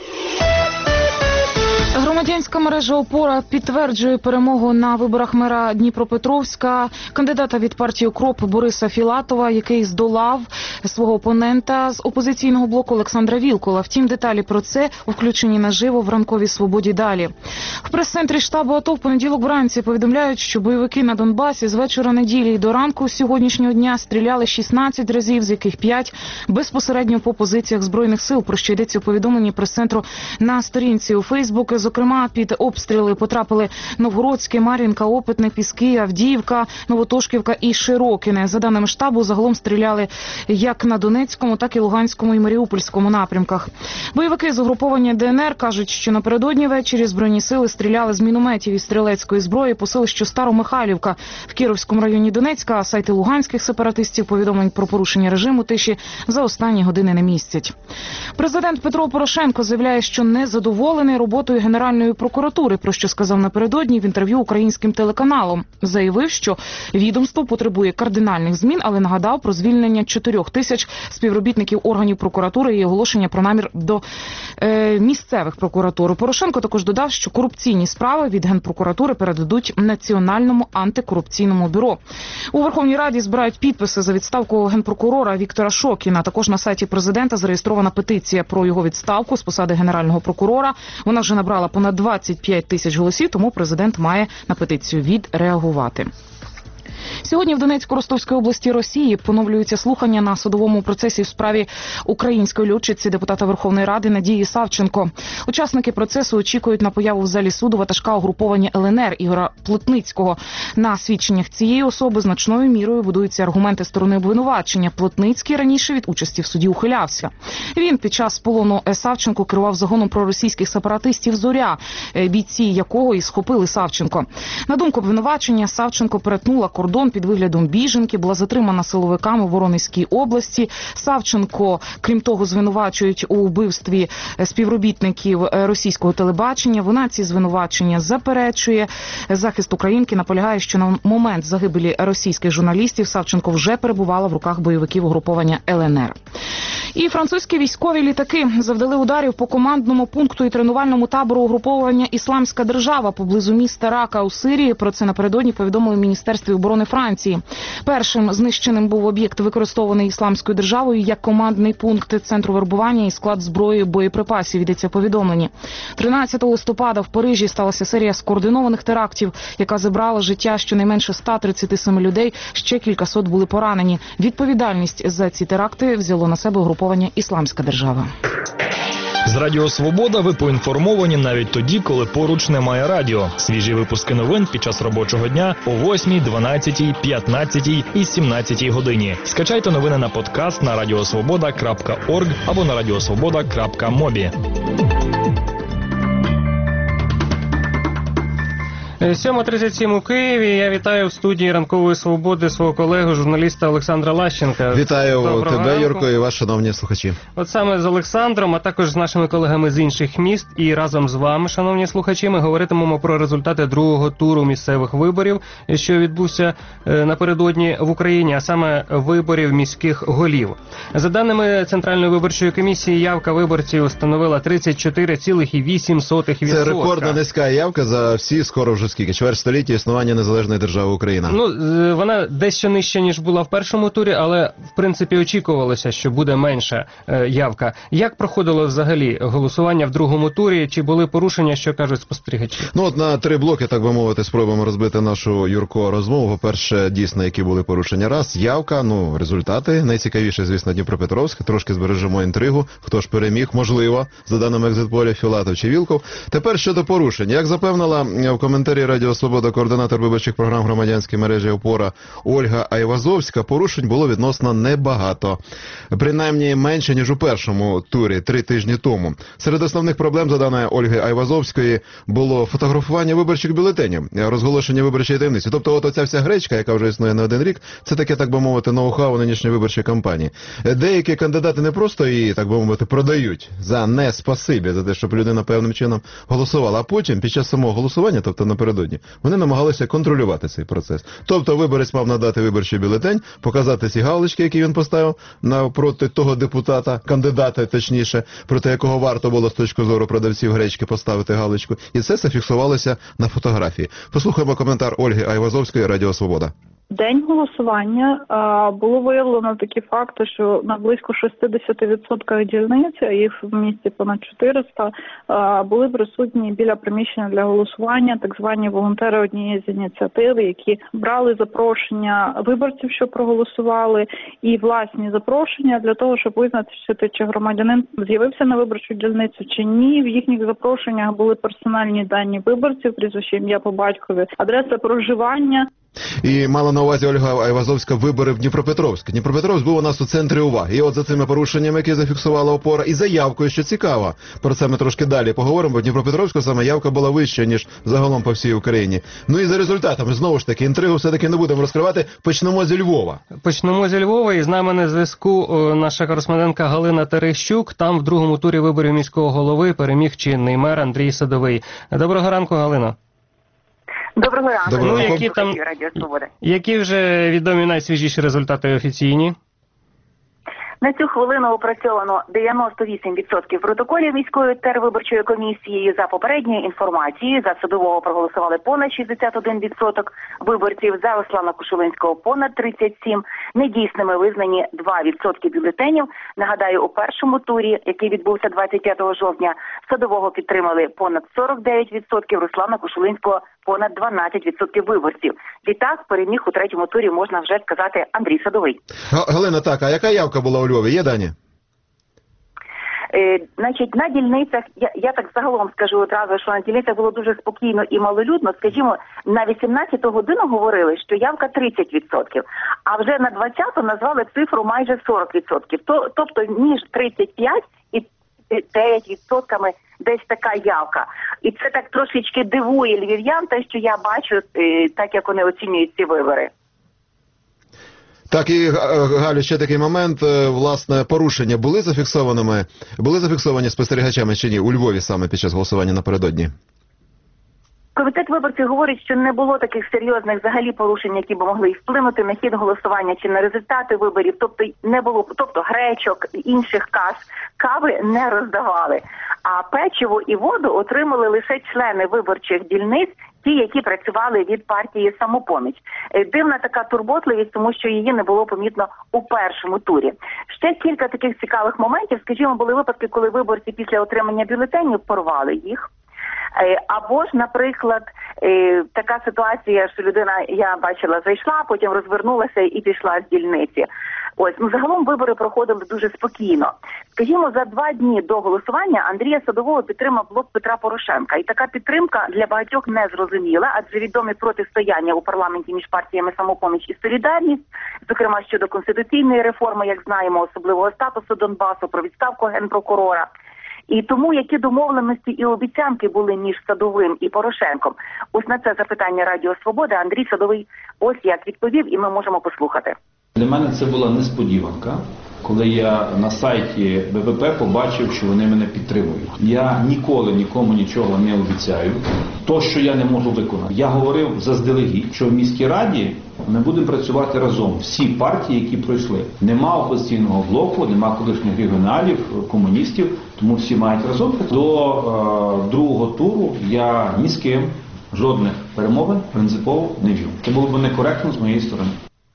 Громадянська мережа «Опора» підтверджує перемогу на виборах мера Дніпропетровська кандидата від партії «Укроп» Бориса Філатова, який здолав свого опонента з опозиційного блоку Олександра Вілкула. Втім, деталі про це у включенні наживо в «Ранковій Свободі» далі. В прес-центрі штабу АТО в понеділок вранці повідомляють, що бойовики на Донбасі з вечора неділі і до ранку сьогоднішнього дня стріляли 16 разів, з яких 5 безпосередньо по позиціях Збройних сил, про що йдеться у повідомленні прес-центру на сторінці у Фейсбук. Зокрема, під обстріли потрапили Новгородське, Мар'їнка, Опитне, Піски, Авдіївка, Новотошківка і Широкине. За даними штабу, загалом стріляли як на Донецькому, так і Луганському і Маріупольському напрямках. Бойовики з угруповання ДНР кажуть, що напередодні ввечері Збройні сили стріляли з мінометів і стрілецької зброї по селищу Старомихайлівка в Кіровському районі Донецька, а сайти луганських сепаратистів повідомлень про порушення режиму тиші за останні години не містять. Президент Петро Порошенко заявляє, що не задоволений роботою Генеральної прокуратури, про що сказав напередодні в інтерв'ю українським телеканалам. Заявив, що відомство потребує кардинальних змін, але нагадав про звільнення 4 тисяч співробітників органів прокуратури і оголошення про намір до місцевих прокуратур. Порошенко також додав, що корупційні справи від Генпрокуратури передадуть Національному антикорупційному бюро. У Верховній Раді збирають підписи за відставку генпрокурора Віктора Шокіна. Також на сайті президента зареєстрована петиція про його відставку з посади генерального прокурора. Вона вже набрала понад 25 тисяч голосів, тому президент має на петицію відреагувати. Сьогодні в Донецько-Ростовській області Росії поновлюються слухання на судовому процесі в справі української льотчиці депутата Верховної Ради Надії Савченко. Учасники процесу очікують на появу в залі суду ватажка угруповання ЛНР Ігоря Плотницького. На свідченнях цієї особи значною мірою будуються аргументи сторони обвинувачення. Плотницький раніше від участі в суді ухилявся. Він під час полону Савченко керував загоном проросійських сепаратистів «Зоря», бійці якого і схопили Савченко. На думку обвинувачення, Савченко перетнула кордон під виглядом біженки, була затримана силовиками в Воронезькій області. Савченко, крім того, звинувачують у вбивстві співробітників російського телебачення. Вона ці звинувачення заперечує. Захист українки наполягає, що на момент загибелі російських журналістів Савченко вже перебувала в руках бойовиків угруповання ЛНР. І французькі військові літаки завдали ударів по командному пункту і тренувальному табору угруповання «Ісламська держава» поблизу міста Рака у Сирії. Про це напередодні повідомили в Міністерстві оборони Франції. Першим знищеним був об'єкт, використований Ісламською державою як командний пункт центру вербування і склад зброї, боєприпасів, йдеться в повідомленні. 13 листопада в Парижі сталася серія скоординованих терактів, яка забрала життя щонайменше 137 людей, ще кількасот були поранені. Відповідальність за ці теракти взяло на себе угруповання «Ісламська держава». З Радіо Свобода ви поінформовані навіть тоді, коли поруч немає радіо. Свіжі випуски новин під час робочого дня о 8, 12, 15 і 17 годині. Скачайте новини на подкаст на radiosvoboda.org або на radiosvoboda.mobi. 7:37 у Києві. Я вітаю в студії «Ранкової свободи» свого колегу, журналіста Олександра Лащенка. Вітаю Доброго тебе, ранку. Юрко, і вас, шановні слухачі. От саме з Олександром, а також з нашими колегами з інших міст і разом з вами, шановні слухачі, ми говоритимемо про результати другого туру місцевих виборів, що відбувся напередодні в Україні, а саме виборів міських голів. За даними Центральної виборчої комісії, явка виборців становила 34,8%. Це рекордно низька явка за всі скоро вже скільки? Чверть століття існування незалежної держави Україна. Ну, вона дещо нижча, ніж була в першому турі, але, в принципі, очікувалося, що буде менша явка. Як проходило взагалі голосування в другому турі? Чи були порушення, що кажуть спостерігачі? Ну, от на три блоки, так би мовити, спробуємо розбити нашу, Юрко, розмову. По-перше, дійсно, які були порушення. Раз, явка, ну, результати. Найцікавіше, звісно, Дніпропетровськ. Трошки збережемо інтригу. Хто ж переміг, можливо, за даними екзитполів, Філатов чи Вілков. Тепер щодо порушень. Як запевнила в коментарі Радіо Свобода координатор виборчих програм громадянської мережі «Опора» Ольга Айвазовська, порушень було відносно небагато. Принаймні менше, ніж у першому турі 3 тижні тому. Серед основних проблем, за даними Ольги Айвазовської, було фотографування виборчих бюлетенів, розголошення виборчої таємниці. Тобто от оця вся гречка, яка вже існує не один рік, це таке, так би мовити, ноу-хау у нинішньої виборчої кампанії. Деякі кандидати не просто її, так би мовити, продають за неспасибі, за те, щоб людина певним чином голосувала, а потім, під час самого голосування, тобто напередодні, вони намагалися контролювати цей процес. Тобто виборець мав надати виборчий бюлетень, показати ці галочки, які він поставив проти того депутата, кандидата, точніше, проти якого варто було з точки зору продавців гречки поставити галочку. І це зафіксувалося на фотографії. Послухаємо коментар Ольги Айвазовської, Радіо Свобода. День голосування було виявлено такі факти, що на близько 60% дільниць, а їх в місті понад 400, були присутні біля приміщення для голосування так звані волонтери однієї з ініціатив, які брали запрошення виборців, що проголосували, і власні запрошення для того, щоб визначити, чи громадянин з'явився на виборчу дільницю чи ні. В їхніх запрошеннях були персональні дані виборців, прізвище, ім'я по батькові, адреса проживання. І мала на увазі Ольга Айвазовська вибори в Дніпропетровськ. Дніпропетровськ був у нас у центрі уваги. І от за цими порушеннями, які зафіксувала «Опора», і за явкою, що цікаво. Про це ми трошки далі поговоримо, бо в Дніпропетровську саме явка була вища, ніж загалом по всій Україні. Ну і за результатами, знову ж таки, інтригу все-таки не будемо розкривати. Почнемо зі Львова. Почнемо зі Львова, і з нами на зв'язку наша кореспондентка Галина Терещук. Там в другому турі виборів міського голови переміг чинний мер Андрій Садовий. Доброго ранку, Галино. Доброго ранку. Ну, які вже відомі найсвіжіші результати офіційні? На цю хвилину опрацьовано 98% протоколів міської тервиборчої комісії. За попередньою інформацією, за Садового проголосували понад 61% виборців, за Руслана Кошулинського понад 37%. Недійсними визнані 2% бюлетенів. Нагадаю, у першому турі, який відбувся 25 жовтня, Садового підтримали понад 49%, Руслана Кошулинського понад 12% виборців. Відтак, переміг у третьому турі, можна вже сказати, Андрій Садовий. Галина, так, а яка явка була у Львові? Є дані? Значить, на дільницях, я так загалом скажу одразу, що на дільницях було дуже спокійно і малолюдно. Скажімо, на 18-ту годину говорили, що явка 30%, а вже на 20-ту назвали цифру майже 40%. Тобто між 35 і 9% десь така явка. І це так трошечки дивує львів'ян, те, що я бачу, так як вони оцінюють ці вибори. Так, і, Галю, ще такий момент, власне, порушення були зафіксовані спостерігачами чи ні у Львові саме під час голосування напередодні? Комітет виборців говорить, що не було таких серйозних взагалі порушень, які б могли вплинути на хід голосування чи на результати виборів. Тобто не було, гречок, інших кави не роздавали. А печиво і воду отримали лише члени виборчих дільниць, ті, які працювали від партії «Самопоміч». Дивна така турботливість, тому що її не було помітно у першому турі. Ще кілька таких цікавих моментів. Скажімо, були випадки, коли виборці після отримання бюлетенів порвали їх. Або ж, наприклад, така ситуація, що людина, я бачила, зайшла, потім розвернулася і пішла з дільниці. Загалом вибори проходили дуже спокійно. Скажімо, за 2 дні до голосування Андрія Садового підтримав блок Петра Порошенка. І така підтримка для багатьох не зрозуміла, адже відомі протистояння у парламенті між партіями «Самопоміч» і «Солідарність», зокрема щодо конституційної реформи, як знаємо, особливого статусу Донбасу, про відставку генпрокурора. І тому які домовленості і обіцянки були між Садовим і Порошенком? Ось на це запитання Радіо Свобода Андрій Садовий ось як відповів, і ми можемо послухати. Для мене це була несподіванка, коли я на сайті БПП побачив, що вони мене підтримують. Я ніколи нікому нічого не обіцяю. То, що я не можу виконати. Я говорив заздалегідь, що в міській раді ми будемо працювати разом. Всі партії, які пройшли. Нема опозиційного блоку, нема колишніх регіоналів, комуністів, тому всі мають разом. До другого туру я ні з ким жодних перемовин принципово не вів. Це було б некоректно з моєї сторони.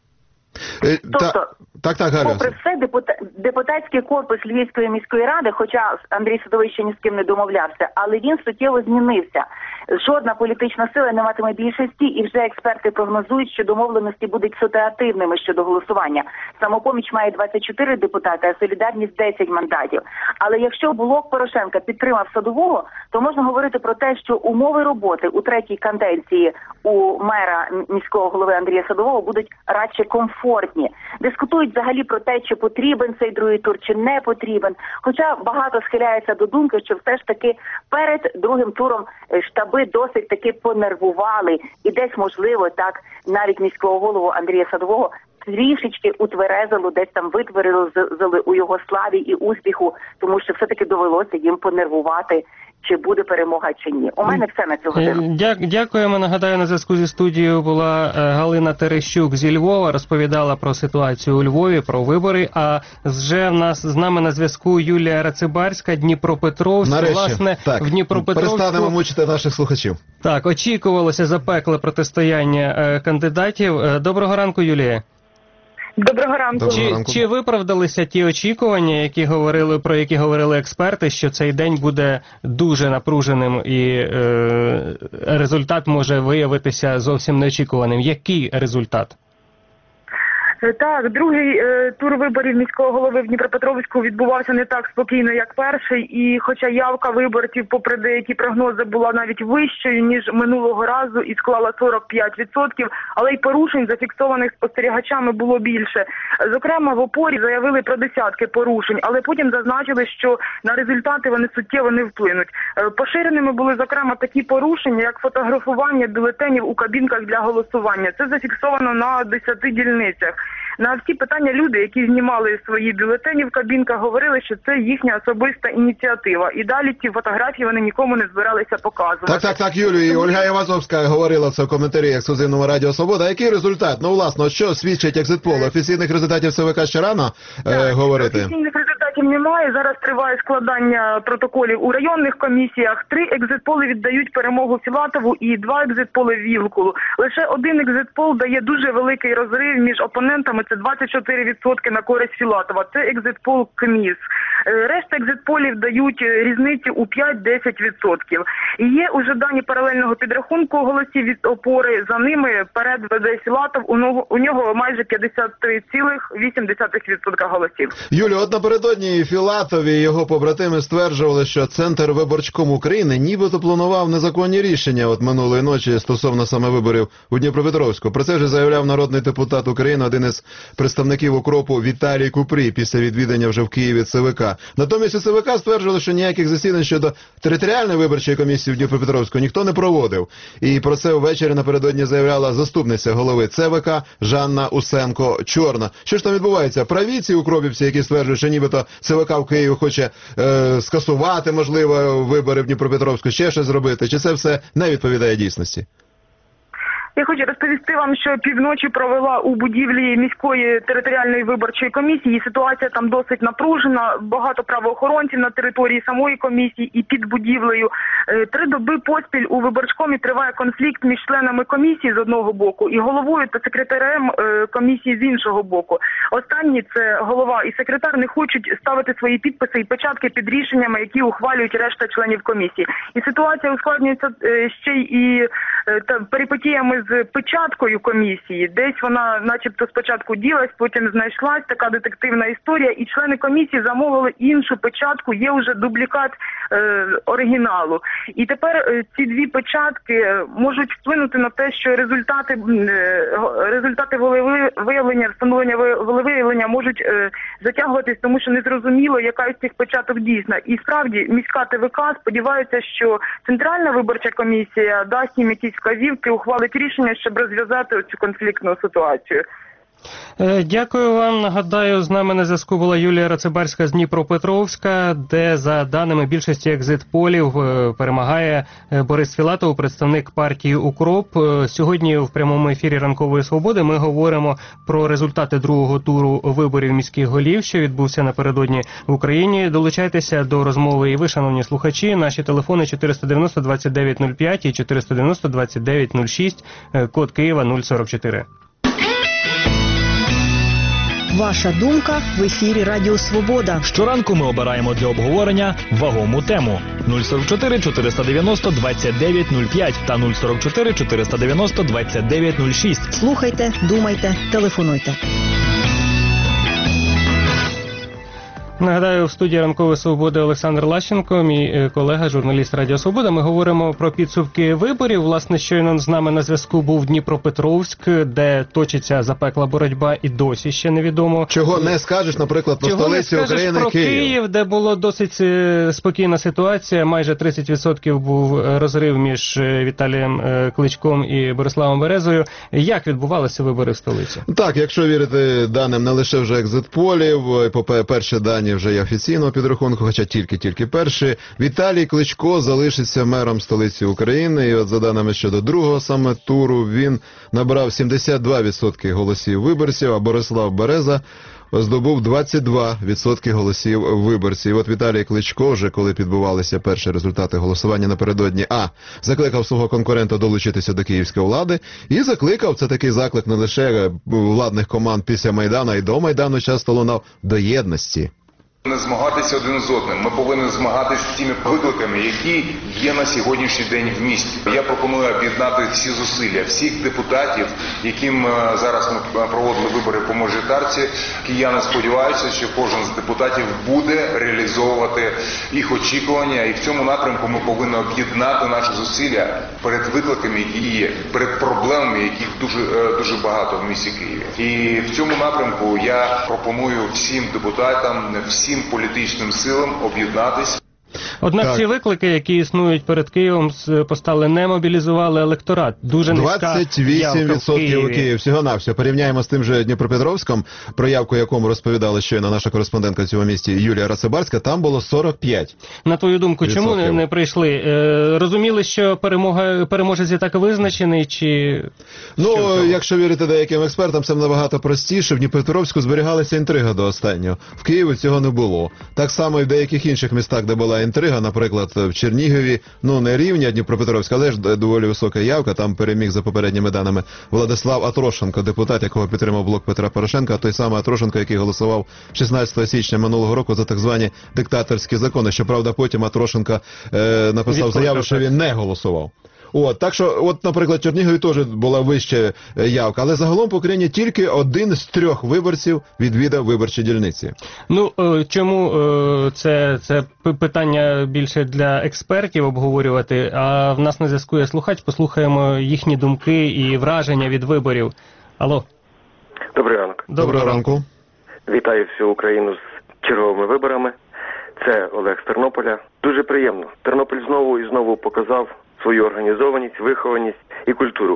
Попри все, депутатський корпус Львівської міської ради, хоча Андрій Садовий ще ні з ким не домовлявся, але він суттєво змінився. Жодна політична сила не матиме більшості, і вже експерти прогнозують, що домовленості будуть ситуативними щодо голосування. «Самопоміч» має 24 депутати, а «Солідарність» 10 мандатів. Але якщо блок Порошенка підтримав Садового, то можна говорити про те, що умови роботи у третій каденції у мера міського голови Андрія Садового будуть радше комфортні. Дискутують взагалі про те, чи потрібен цей другий тур, чи не потрібен. Хоча багато схиляється до думки, що все ж таки перед другим туром штаби досить таки понервували. І десь, можливо, так, навіть міського голову Андрія Садового трішечки утверезило, десь там витверезили у його славі і успіху, тому що все-таки довелося їм понервувати, чи буде перемога, чи ні. У мене все на цю годину. Дякуємо. Нагадаю, на зв'язку зі студією була Галина Терещук зі Львова, розповідала про ситуацію у Львові, про вибори, а вже з нами на зв'язку Юлія Рацибарська, Дніпропетровськ. Нарешті, власне, так, в Дніпропетровську... перестанемо мучити наших слухачів. Так, очікувалося запекле протистояння кандидатів. Доброго ранку, Юлія. Доброго ранку. Чи виправдалися ті очікування, про які говорили експерти, що цей день буде дуже напруженим і результат може виявитися зовсім неочікуваним? Який результат? Так, другий тур виборів міського голови в Дніпропетровську відбувався не так спокійно, як перший, і хоча явка виборців, попри деякі прогнози, була навіть вищою, ніж минулого разу, і склала 45%, але й порушень, зафіксованих спостерігачами, було більше. Зокрема, в опорі заявили про десятки порушень, але потім зазначили, що на результати вони суттєво не вплинуть. Поширеними були, зокрема, такі порушення, як фотографування бюлетенів у кабінках для голосування. Це зафіксовано на 10 дільницях. На всі питання люди, які знімали свої бюлетені в кабінках, говорили, що це їхня особиста ініціатива. І далі ці фотографії вони нікому не збиралися показувати. Так, Юлію, Ольга Івазовська говорила це в коментарі ексклюзивному Радіо Свобода. Який результат? Ну, власне, що свідчить екзитпол? Офіційних результатів ЦВК ще рано говорити? Офіційних результатів немає. Зараз триває складання протоколів у районних комісіях. 3 екзитполи віддають перемогу Філатову і 2 екзитполи Вілкулу. Лише один екзитпол дає дуже великий розрив між опонентами. Це 24% на користь Філатова. Це екзитпол КМІС. Решта екзитполів дають різниці у 5-10%. І є уже дані паралельного підрахунку голосів від опори. За ними перед веде Філатов. У нього майже 53,8% голосів. Юлію, от напередодні Філатов і його побратими стверджували, що Центр виборчком України нібито планував незаконні рішення от минулої ночі стосовно саме виборів у Дніпропетровську. Про це вже заявляв народний депутат України, один із представників укропу Віталій Купрій після відвідання вже в Києві ЦВК. Натомість у ЦВК стверджували, що ніяких засідань щодо територіальної виборчої комісії в Дніпропетровську ніхто не проводив. І про це ввечері напередодні заявляла заступниця голови ЦВК Жанна Усенко-Чорна. Що ж там відбувається? Праві ці укропівці, які стверджують, що нібито ЦВК в Києві хоче скасувати, можливо, вибори в Дніпропетровську, ще щось зробити? Чи це все не відповідає дійсності? Я хочу розповісти вам, що півночі провела у будівлі міської територіальної виборчої комісії. Ситуація там досить напружена, багато правоохоронців на території самої комісії і під будівлею. 3 доби поспіль у виборчкомі триває конфлікт між членами комісії з одного боку і головою та секретарем комісії з іншого боку. Останні, це голова і секретар, не хочуть ставити свої підписи і печатки під рішеннями, які ухвалюють решта членів комісії. І ситуація ускладнюється ще і перипетіями з печаткою комісії. Десь вона начебто спочатку ділась, потім знайшлась, така детективна історія, і члени комісії замовили іншу печатку, є вже дублікат оригіналу. І тепер ці 2 печатки можуть вплинути на те, що результати волевиявлення, встановлення волевиявлення можуть затягуватись, тому що незрозуміло, яка із цих печаток дійсна. І справді міська ТВК сподівається, що Центральна виборча комісія дасть їм якісь вказівки, ухвалить рішення, щоб розв'язати цю конфліктну ситуацію. Дякую вам. Нагадаю, з нами на зв'язку була Юлія Рацибарська з Дніпропетровська, де, за даними більшості екзит-полів, перемагає Борис Філатов, представник партії «Укроп». Сьогодні в прямому ефірі «Ранкової свободи» ми говоримо про результати другого туру виборів міських голів, що відбувся напередодні в Україні. Долучайтеся до розмови і ви, шановні слухачі. Наші телефони 490-2905 і 490-2906, код Києва 044. Ваша думка в ефірі Радіо Свобода. Щоранку ми обираємо для обговорення вагому тему. 044 490 2905 та 044 490 2906. Слухайте, думайте, телефонуйте. Нагадаю, в студії «Ранкової свободи» Олександр Лащенко, мій колега, журналіст Радіо Свобода. Ми говоримо про підсумки виборів. Власне, щойно з нами на зв'язку був Дніпропетровськ, де точиться запекла боротьба і досі ще невідомо. Чого не скажеш, наприклад, про столицю України, про Київ, де була досить спокійна ситуація. Майже 30% був розрив між Віталієм Кличком і Бориславом Березою. Як відбувалися вибори в столиці? Так, якщо вірити даним не лише вже екзит-полів, перші дані вже є офіційного підрахунку, хоча тільки перші. Віталій Кличко залишиться мером столиці України, і от за даними щодо другого саме туру, він набрав 72% голосів виборців, а Борислав Береза здобув 22% голосів виборців. І от Віталій Кличко, вже коли підбувалися перші результати голосування напередодні, закликав свого конкурента долучитися до київської влади, і закликав, це такий заклик не лише владних команд після Майдану, і до Майдану часто лунав, до єдності. Не змагатися один з одним. Ми повинні змагатися з тими викликами, які є на сьогоднішній день в місті. Я пропоную об'єднати всі зусилля, всіх депутатів, яким зараз ми проводили вибори по мажоритарці. Кияни сподіваються, що кожен з депутатів буде реалізовувати їх очікування. І в цьому напрямку ми повинні об'єднати наші зусилля перед викликами, які є, перед проблемами, яких дуже багато в місті Києві. І в цьому напрямку я пропоную всім депутатам, всім політичним силам об'єднатись. Однак ці виклики, які існують перед Києвом, постали не мобілізували електорат. Дуже низька 28% у Києві. Всього-навсього. Порівняємо з тим же Дніпропетровськом, про явку якому розповідала щойно наша кореспондентка в цьому місті Юлія Рацибарська, там було 45%. На твою думку, чому не прийшли? Розуміли, що переможець і так визначений, чи... якщо вірити деяким експертам, це набагато простіше. В Дніпропетровську зберігалася інтрига до останнього. В Києві цього не було. Так само і в деяких інших містах, де була інтрига, наприклад, в Чернігові, не рівня Дніпропетровська, але ж доволі висока явка, там переміг за попередніми даними Владислав Атрошенко, депутат, якого підтримав блок Петра Порошенка, а той самий Атрошенко, який голосував 16 січня минулого року за так звані диктаторські закони. Щоправда, потім Атрошенко написав заяву, що він не голосував. Так що, наприклад, в Чернігові теж була вища явка, але загалом по Україні тільки 1 з 3 виборців відвідав виборчі дільниці. Чому це питання більше для експертів обговорювати, а в нас на зв'язку є слухач, послухаємо їхні думки і враження від виборів. Алло. Добрий ранок. Доброго ранку. Вітаю всю Україну з черговими виборами. Це Олег з Тернополя. Дуже приємно. Тернопіль знову і знову показав свою організованість, вихованість і культуру.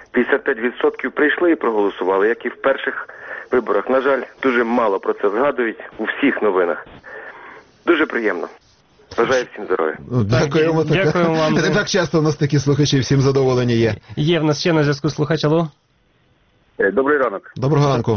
55% прийшли і проголосували, як і в перших виборах. На жаль, дуже мало про це згадують у всіх новинах. Дуже приємно. Бажаю всім здоров'я. Дякуємо. Дякуємо вам. Не так часто у нас такі слухачі, всім задоволені є. Є в нас ще на зв'язку слухач. Алло. Добрий ранок. Доброго ранку.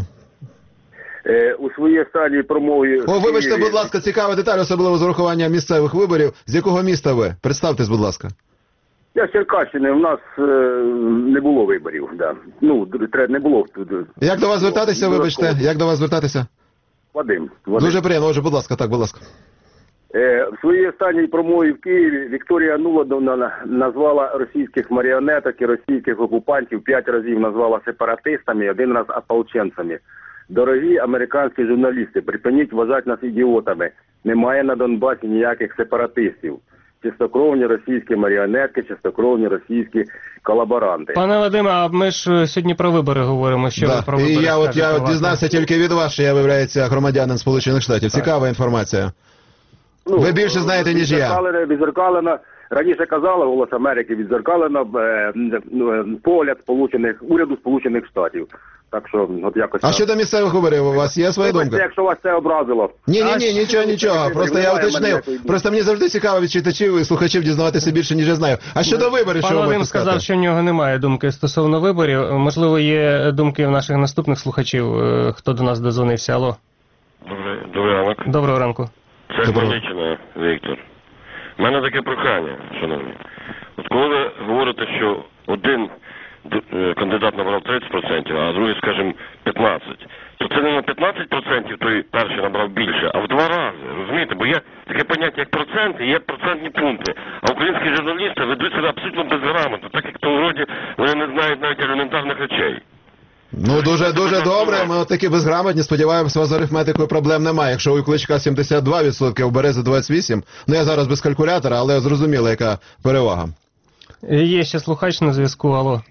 У своїй останній промові... О, вибачте, будь ласка, цікава деталь, особливо з урахуванням місцевих виборів. З якого міста ви? Представтесь, будь ласка. Я з Черкащини, в нас не було виборів, да. Ну, не було. Як до вас звертатися, вибачте? Як до вас звертатися? Вадим. Дуже приємно, отже, будь ласка, так, будь ласка. В своїй останній промові в Києві Вікторія Нуландовна назвала російських маріонеток і російських окупантів 5 разів назвала сепаратистами, 1 раз ополченцями. Дорогі американські журналісти, припиніть вважати нас ідіотами. Немає на Донбасі ніяких сепаратистів. Чистокровні російські маріонетки, чистокровні російські колаборанти. Пане Вадиме, а ми ж сьогодні про вибори говоримо. Що ви про вибори скажете? Я дізнався тільки від вас, що я, виявляється, громадянин Сполучених Штатів. Цікава інформація. Ви більше знаєте, ніж я. Відзеркалено, раніше казали, «Голос Америки», відзеркалено погляд уряду Сполучених Штатів. Так що, от якось... А щодо місцевих виборів, у вас є своя думка? Якщо вас це образило. Ні, нічого. Просто я уточнив. Просто мені завжди цікаво від читачів і слухачів дізнаватися більше, ніж я знаю. А щодо виборів, що ви можете сказати? Пан Вадим сказав, що в нього немає думки стосовно виборів. Можливо, є думки в наших наступних слухачів, хто до нас дозвонився. Алло. Добрий ранок. Доброго ранку. Це Хмельниччина, Віктор. У мене таке прохання, шановні. От коли ви говорите, що один кандидат набрав 30%, а другий, скажімо, 15%, то це не на 15% той перший набрав більше, а в 2 рази, розумієте? Бо є таке поняття, як проценти, є процентні пункти. А українські журналісти ведуть себе абсолютно безграмотно, так як в тому роді вони не знають навіть елементарних речей. Ну, дуже добре, ми такі безграмотні, сподіваємося, у вас з арифметикою проблем немає. Якщо у Кличка 72%, а у Берези 28%, ну я зараз без калькулятора, але зрозуміло, яка перевага. Є ще слухач на зв'язку, алло.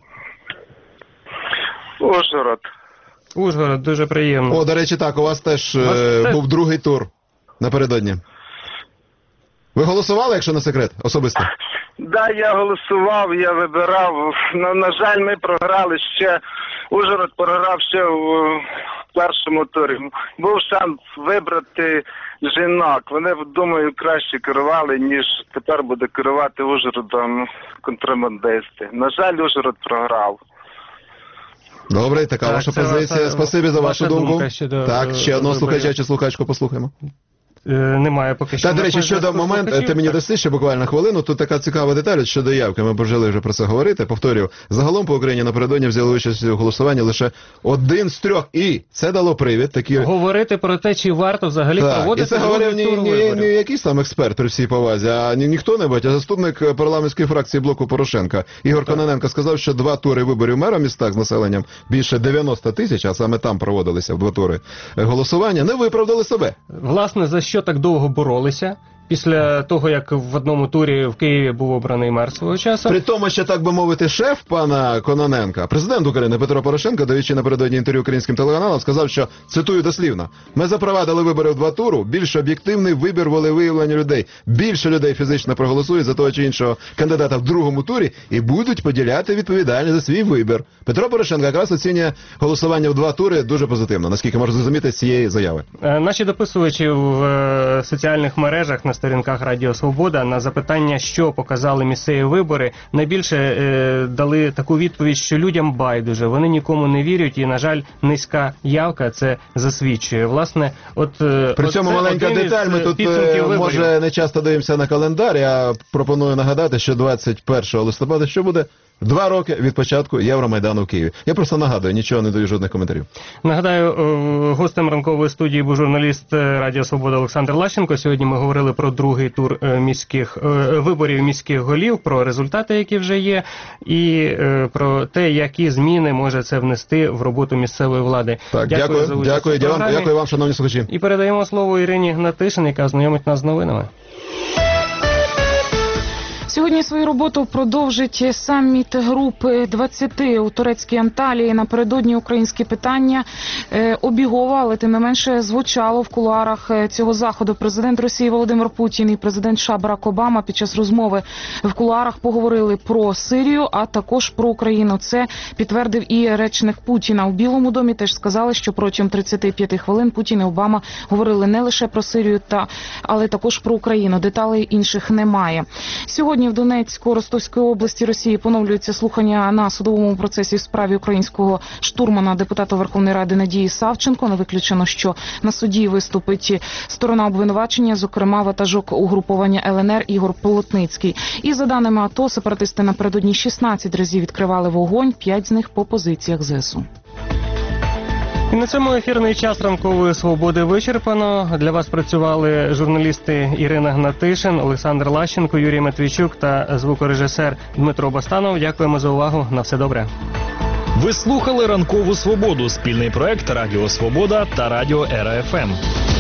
Ужгород, дуже приємно. О, до речі, так, у вас теж був другий тур напередодні. Ви голосували, якщо не секрет, особисто? Да, я голосував, я вибирав. На жаль, ми програли ще, Ужгород програв ще в першому турі. Був шанс вибрати жінок. Вони, думаю, краще керували, ніж тепер буде керувати Ужгородом контрабандисти. На жаль, Ужгород програв. Добре, така ваша позиція. Спасибі за вашу думку. Так, ще одного слухача чи слухачку послухаємо. Немає поки що. Та, до речі, щодо моменту, ти мені даси ще буквально хвилину, тут така цікава деталь щодо явки, ми почали вже про це говорити, повторюю, загалом по Україні напередодні взяли участь у голосуванні лише 1 з 3, і це дало привід такі... Говорити про те, чи варто взагалі проводити. І це говорив не якийсь там експерт при всій повазі, а не хто-небудь, а заступник парламентської фракції блоку Порошенка. Ігор Кононенко сказав, що 2 тури виборів мера в містах з населенням більше 90 тисяч, а саме там проводилися в 2 тури голосування, не виправдали себе. Власне, за що так довго боролися? Після того, як в одному турі в Києві був обраний мер свого часу. При тому, що, так би мовити, шеф пана Кононенка, президент України Петро Порошенко, даючи напередодні інтерв'ю українським телеканалам, сказав, що, цитую дослівно, «Ми запровадили вибори в 2 тури, більш об'єктивний вибір волевиявлення людей. Більше людей фізично проголосують за того чи іншого кандидата в 2-му турі і будуть поділяти відповідальність за свій вибір». Петро Порошенко якраз оцінює голосування в 2 тури дуже позитивно, наскільки можна зрозуміти з цієї заяви. Наші дописувачі в соціальних мережах на сторінках Радіо Свобода на запитання, що показали місцеві вибори, найбільше дали таку відповідь, що людям байдуже, вони нікому не вірять і, на жаль, низька явка це засвідчує. Власне, при цьому маленька деталь, ми тут, може, не часто дивимося на календар, я пропоную нагадати, що 21 листопада, що буде? 2 роки від початку Євромайдану в Києві. Я просто нагадую, нічого не даю, жодних коментарів. Нагадаю, гостем ранкової студії був журналіст Радіо Свобода Олександр Лащенко. Сьогодні ми говорили про другий тур виборів міських голів, про результати, які вже є, і про те, які зміни може це внести в роботу місцевої влади. Так, дякую вам, шановні слухачі. І передаємо слово Ірині Гнатишин, яка знайомить нас з новинами. Сьогодні Сьогодні свою роботу продовжить саміт групи 20 у турецькій Анталії. Напередодні українські питання обігово, але тим не менше звучало в кулуарах цього заходу. Президент Росії Володимир Путін і президент США Барак Обама під час розмови в кулуарах поговорили про Сирію, а також про Україну. Це підтвердив і речник Путіна. У Білому домі теж сказали, що протягом 35 хвилин Путін і Обама говорили не лише про Сирію, але також про Україну. Деталей інших немає. Сьогодні в Донецьку, Ростовської області Росії поновлюються слухання на судовому процесі в справі українського штурмана, депутата Верховної Ради Надії Савченко. Не виключено, що на суді виступить сторона обвинувачення, зокрема ватажок угруповання ЛНР Ігор Полотницький. І за даними АТО, сепаратисти напередодні 16 разів відкривали вогонь, 5 з них по позиціях ЗСУ. І на цьому ефірний час ранкової свободи вичерпано. Для вас працювали журналісти Ірина Гнатишин, Олександр Лащенко, Юрій Матвійчук та звукорежисер Дмитро Бастанов. Дякуємо за увагу. На все добре. Ви слухали «Ранкову свободу» – спільний проект Радіо Свобода та Радіо Ера ФМ.